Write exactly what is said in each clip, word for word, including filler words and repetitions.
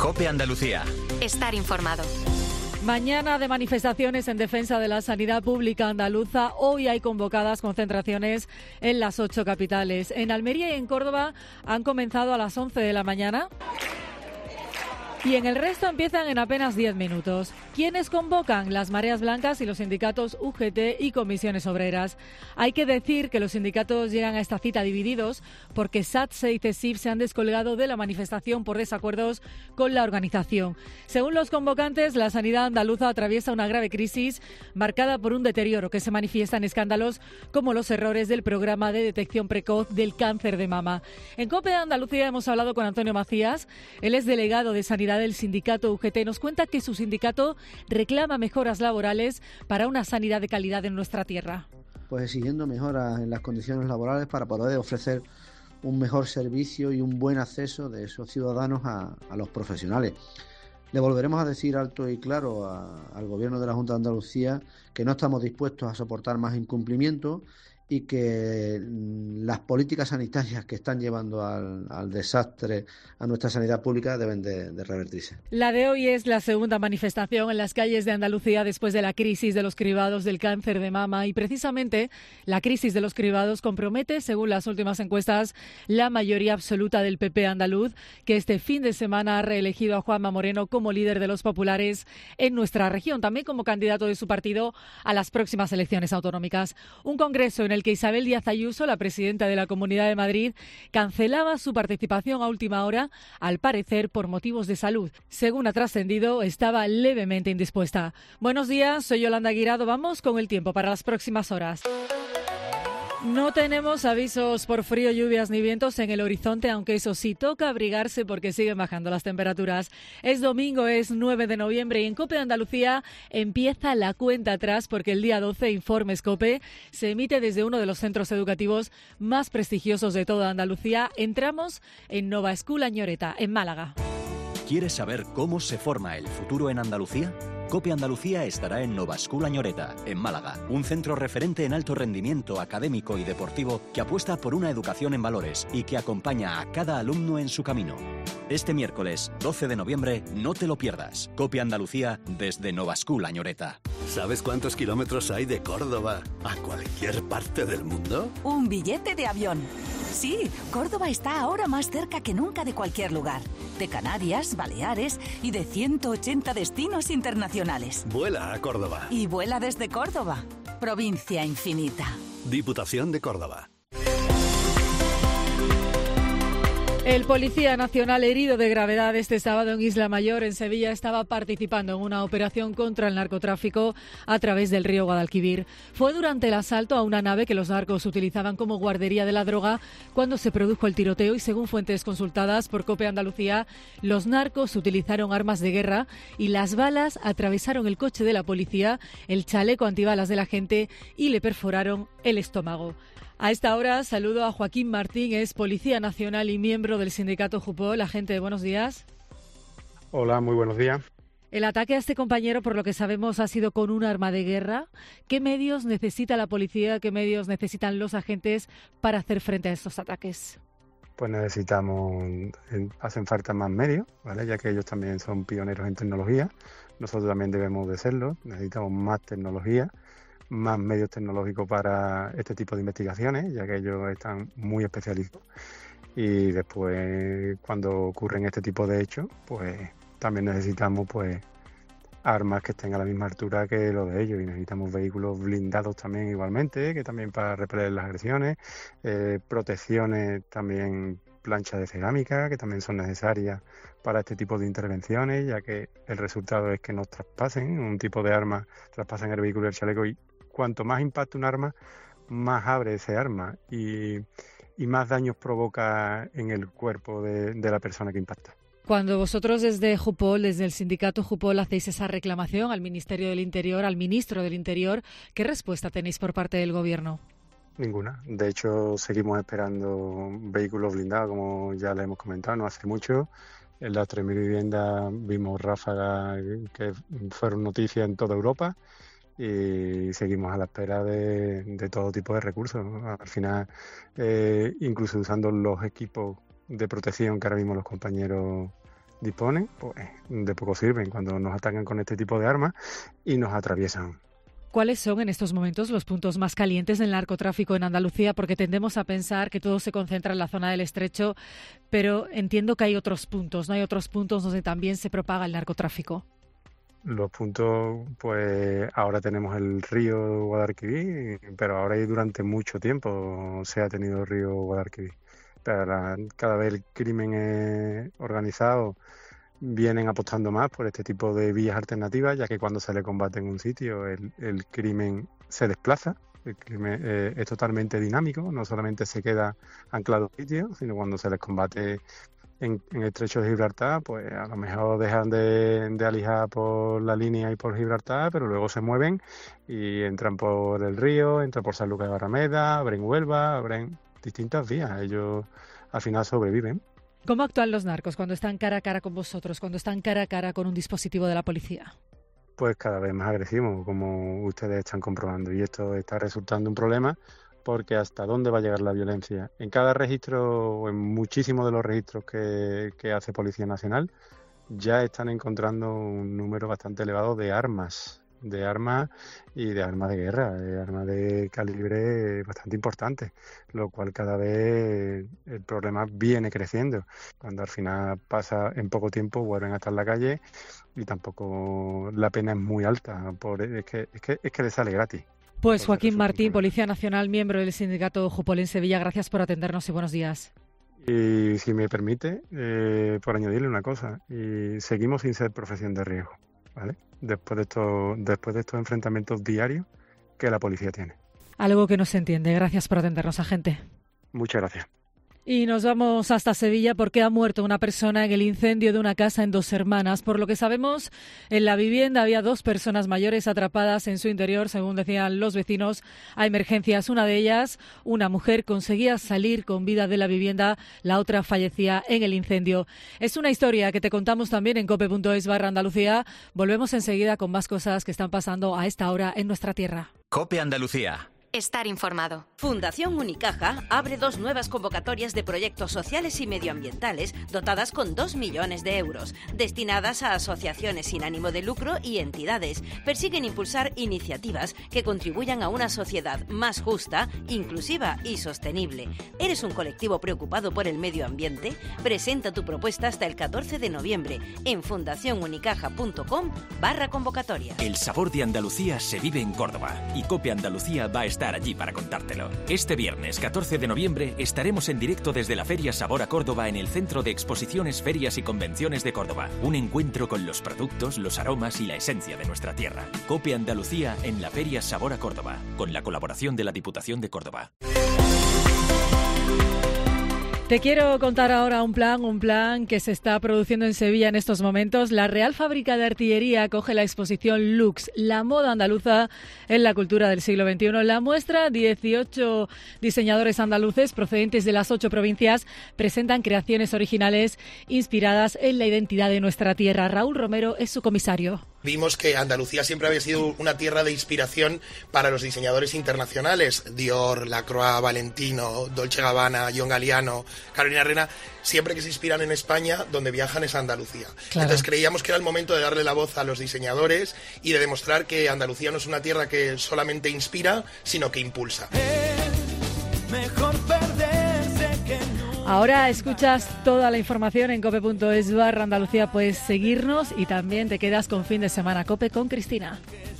COPE Andalucía. Estar informado. Mañana de manifestaciones en defensa de la sanidad pública andaluza. Hoy hay convocadas concentraciones en las ocho capitales. En Almería y en Córdoba han comenzado a las once de la mañana. Y en el resto empiezan en apenas diez minutos. ¿Quiénes convocan? Las Mareas Blancas y los sindicatos U G T y Comisiones Obreras. Hay que decir que los sindicatos llegan a esta cita divididos porque SATSE y CESIF se han descolgado de la manifestación por desacuerdos con la organización. Según los convocantes, la sanidad andaluza atraviesa una grave crisis marcada por un deterioro que se manifiesta en escándalos como los errores del programa de detección precoz del cáncer de mama. En COPE Andalucía hemos hablado con Antonio Macías. Él es delegado de Sanidad del sindicato U G T. Nos cuenta que su sindicato reclama mejoras laborales para una sanidad de calidad en nuestra tierra. Pues exigiendo mejoras en las condiciones laborales para poder ofrecer un mejor servicio y un buen acceso de esos ciudadanos a, a los profesionales. Le volveremos a decir alto y claro a, al Gobierno de la Junta de Andalucía que no estamos dispuestos a soportar más incumplimientos y que las políticas sanitarias que están llevando al, al desastre a nuestra sanidad pública deben de, de revertirse. La de hoy es la segunda manifestación en las calles de Andalucía después de la crisis de los cribados del cáncer de mama y precisamente la crisis de los cribados compromete, según las últimas encuestas, la mayoría absoluta del P P andaluz, que este fin de semana ha reelegido a Juanma Moreno como líder de los populares en nuestra región, también como candidato de su partido a las próximas elecciones autonómicas. Un congreso en el que Isabel Díaz Ayuso, la presidenta de la Comunidad de Madrid, cancelaba su participación a última hora, al parecer por motivos de salud. Según ha trascendido, estaba levemente indispuesta. Buenos días, soy Yolanda Guirado. Vamos con el tiempo para las próximas horas. No tenemos avisos por frío, lluvias ni vientos en el horizonte, aunque eso sí, toca abrigarse porque siguen bajando las temperaturas. Es domingo, es nueve de noviembre y en COPE Andalucía empieza la cuenta atrás porque el día doce, Informes COPE, se emite desde uno de los centros educativos más prestigiosos de toda Andalucía. Entramos en Nova School Añoreta, en Málaga. ¿Quieres saber cómo se forma el futuro en Andalucía? COPE Andalucía estará en Nova School Añoreta, en Málaga, un centro referente en alto rendimiento académico y deportivo que apuesta por una educación en valores y que acompaña a cada alumno en su camino. Este miércoles, doce de noviembre, no te lo pierdas. COPE Andalucía desde Nova School Añoreta. ¿Sabes cuántos kilómetros hay de Córdoba a cualquier parte del mundo? Un billete de avión. Sí, Córdoba está ahora más cerca que nunca de cualquier lugar. De Canarias, Baleares y de ciento ochenta destinos internacionales. Vuela a Córdoba. Y vuela desde Córdoba. Provincia infinita. Diputación de Córdoba. El policía nacional herido de gravedad este sábado en Isla Mayor, en Sevilla, estaba participando en una operación contra el narcotráfico a través del río Guadalquivir. Fue durante el asalto a una nave que los narcos utilizaban como guardería de la droga cuando se produjo el tiroteo y, según fuentes consultadas por COPE Andalucía, los narcos utilizaron armas de guerra y las balas atravesaron el coche de la policía, el chaleco antibalas del agente y le perforaron el estómago. A esta hora saludo a Joaquín Martín, es Policía Nacional y miembro del sindicato Jupol. Agente, buenos días. Hola, muy buenos días. El ataque a este compañero, por lo que sabemos, ha sido con un arma de guerra. ¿Qué medios necesita la policía, qué medios necesitan los agentes para hacer frente a estos ataques? Pues necesitamos, hacen falta más medios, ¿vale? Ya que ellos también son pioneros en tecnología. Nosotros también debemos de serlo. Necesitamos más tecnología, más medios tecnológicos para este tipo de investigaciones, ya que ellos están muy especializados. Y después, cuando ocurren este tipo de hechos, pues también necesitamos pues armas que estén a la misma altura que lo de ellos, y necesitamos vehículos blindados también igualmente, que también para repeler las agresiones, eh, protecciones también, planchas de cerámica, que también son necesarias para este tipo de intervenciones, ya que el resultado es que nos traspasen un tipo de arma, traspasen el vehículo y el chaleco, y cuanto más impacta un arma, más abre ese arma y, y más daños provoca en el cuerpo de, de la persona que impacta. Cuando vosotros desde Jupol, desde el sindicato Jupol, hacéis esa reclamación al Ministerio del Interior, al Ministro del Interior, ¿qué respuesta tenéis por parte del Gobierno? Ninguna. De hecho, seguimos esperando vehículos blindados, como ya le hemos comentado, no hace mucho. En las tres mil viviendas vimos ráfagas que fueron noticias en toda Europa y seguimos a la espera de, de todo tipo de recursos, ¿no? Al final, eh, incluso usando los equipos de protección que ahora mismo los compañeros disponen, pues de poco sirven cuando nos atacan con este tipo de armas y nos atraviesan. ¿Cuáles son en estos momentos los puntos más calientes del narcotráfico en Andalucía? Porque tendemos a pensar que todo se concentra en la zona del Estrecho, pero entiendo que hay otros puntos, ¿no? Hay otros puntos donde también se propaga el narcotráfico. Los puntos, pues ahora tenemos el río Guadalquivir, pero ahora y durante mucho tiempo se ha tenido el río Guadalquivir. Pero cada vez el crimen es organizado vienen apostando más por este tipo de vías alternativas, ya que cuando se le combate en un sitio el, el crimen se desplaza, el crimen eh, es totalmente dinámico, no solamente se queda anclado en sitio, sino cuando se les combate en, en el estrecho de Gibraltar, pues a lo mejor dejan de, de alijar por la línea y por Gibraltar, pero luego se mueven y entran por el río, entran por San Lucas de Barrameda, abren Huelva, abren distintas vías, ellos al final sobreviven. ¿Cómo actúan los narcos cuando están cara a cara con vosotros, cuando están cara a cara con un dispositivo de la policía? Pues cada vez más agresivos, como ustedes están comprobando, y esto está resultando un problema porque hasta dónde va a llegar la violencia. En cada registro, o en muchísimos de los registros que, que hace Policía Nacional, ya están encontrando un número bastante elevado de armas, de armas y de armas de guerra, de armas de calibre bastante importante, lo cual cada vez el problema viene creciendo. Cuando al final pasa en poco tiempo vuelven a estar en la calle y tampoco la pena es muy alta, por, es que es que es que les sale gratis. Pues Joaquín Martín, Policía Nacional, miembro del sindicato Jupol en Sevilla, gracias por atendernos y buenos días. Y si me permite, eh, por añadirle una cosa, y seguimos sin ser profesión de riesgo, ¿vale? Después de estos, después de estos enfrentamientos diarios que la policía tiene. Algo que no se entiende. Gracias por atendernos, agente. Muchas gracias. Y nos vamos hasta Sevilla porque ha muerto una persona en el incendio de una casa en Dos Hermanas. Por lo que sabemos, en la vivienda había dos personas mayores atrapadas en su interior, según decían los vecinos, a emergencias. Una de ellas, una mujer, conseguía salir con vida de la vivienda, la otra fallecía en el incendio. Es una historia que te contamos también en cope punto es barra Andalucía. Volvemos enseguida con más cosas que están pasando a esta hora en nuestra tierra. Cope Andalucía. Estar informado. Fundación Unicaja abre dos nuevas convocatorias de proyectos sociales y medioambientales dotadas con dos millones de euros, destinadas a asociaciones sin ánimo de lucro y entidades. Persiguen impulsar iniciativas que contribuyan a una sociedad más justa, inclusiva y sostenible. ¿Eres un colectivo preocupado por el medio ambiente? Presenta tu propuesta hasta el catorce de noviembre en fundacionunicaja.com barra convocatoria. El sabor de Andalucía se vive en Córdoba y Cope Andalucía va a estar allí para contártelo. Este viernes catorce de noviembre estaremos en directo desde la Feria Sabor a Córdoba en el Centro de Exposiciones, Ferias y Convenciones de Córdoba. Un encuentro con los productos, los aromas y la esencia de nuestra tierra. Cope Andalucía en la Feria Sabor a Córdoba, con la colaboración de la Diputación de Córdoba. Te quiero contar ahora un plan, un plan que se está produciendo en Sevilla en estos momentos. La Real Fábrica de Artillería acoge la exposición Lux, la moda andaluza en la cultura del siglo veintiuno. La muestra, dieciocho diseñadores andaluces procedentes de las ocho provincias presentan creaciones originales inspiradas en la identidad de nuestra tierra. Raúl Romero es su comisario. Vimos que Andalucía siempre había sido una tierra de inspiración para los diseñadores internacionales. Dior, Lacroix, Valentino, Dolce Gabbana, John Galliano, Carolina Herrera. Siempre que se inspiran en España, donde viajan es a Andalucía. Claro. Entonces creíamos que era el momento de darle la voz a los diseñadores y de demostrar que Andalucía no es una tierra que solamente inspira, sino que impulsa. Es mejor perderse que no. Ahora escuchas toda la información en cope punto es barra Andalucía. Puedes seguirnos y también te quedas con Fin de Semana Cope con Cristina.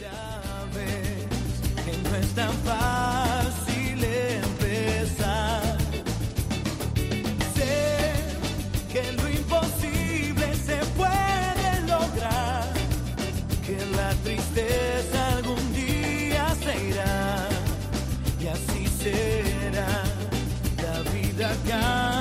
No es tan fácil empezar. Sé que lo imposible se puede lograr, que la tristeza algún día se irá y así será la vida acá.